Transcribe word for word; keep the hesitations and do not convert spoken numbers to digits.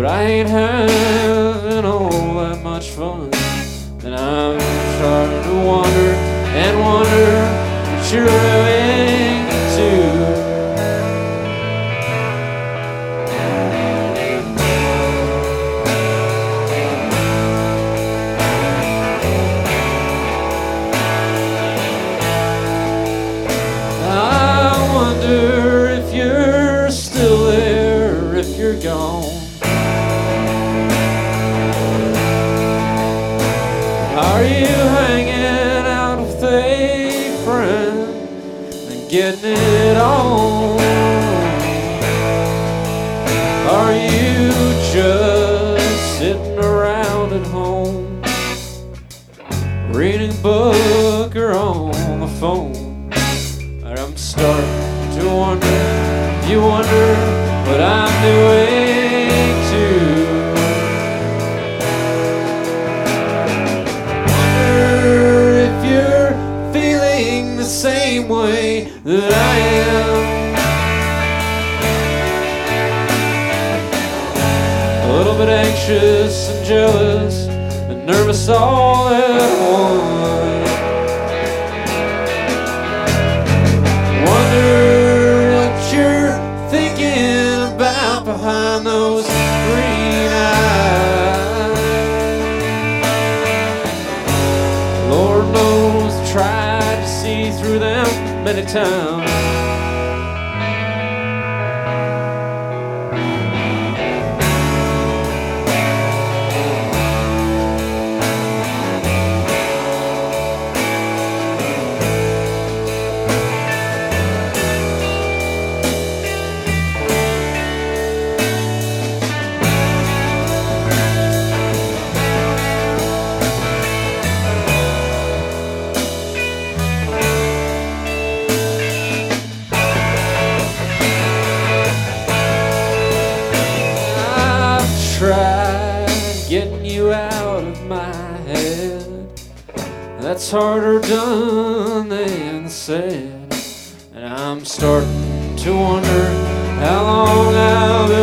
but I ain't having all that much fun. And I'm starting to wonder and wonder what you're doing too. I wonder if you're still there, if you're gone. Are you hanging out with a friend and getting it on? Are you just sitting around at home, reading a book or on the phone? And I'm starting to wonder if you wonder what I'm doing too. The same way that I am, a little bit anxious and jealous and nervous all at once. Wonder what you're thinking about behind those green eyes. Lord knows I tried to see through them many times. Tried getting you out of my head. That's harder done than said. And I'm starting to wonder how long I'll be